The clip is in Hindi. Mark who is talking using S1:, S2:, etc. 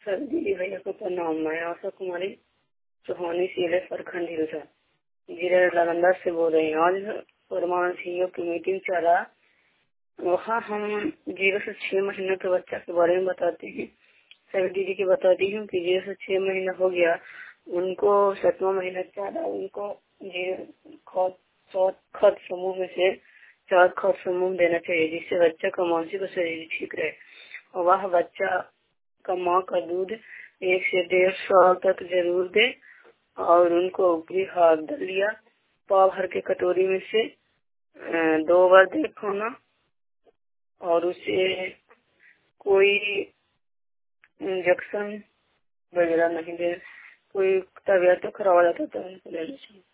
S1: सर दीदी भैया को प्रणाम। मैं आशा कुमारी चौहानी सीधे प्रखंड हिलसा जिले नालंदा से बोल रही हूँ। आज परमान सीईओ की मीटिंग चला, वहाँ हम 0 से 6 महीने के बच्चा के बारे में बताते हैं। सभी दीदी की बताती हूँ कि 0 से 6 महीना हो गया, उनको 7वां महीना चला, उनको खत समूह में से 4 खत समूह देना चाहिए, जिससे बच्चा का मानसिक और शरीर ठीक रहे। और वह बच्चा का माँ का दूध 1 से 1.5 साल तक जरूर दे। और उनको ऊपरी हाथ दलिया पाव भर के कटोरी में से 2 बार दे खाना। और उसे कोई इंजेक्शन वगैरह नहीं दे। कोई तबीयत तो खराब हो जाता है तो उनको ले लीजिए।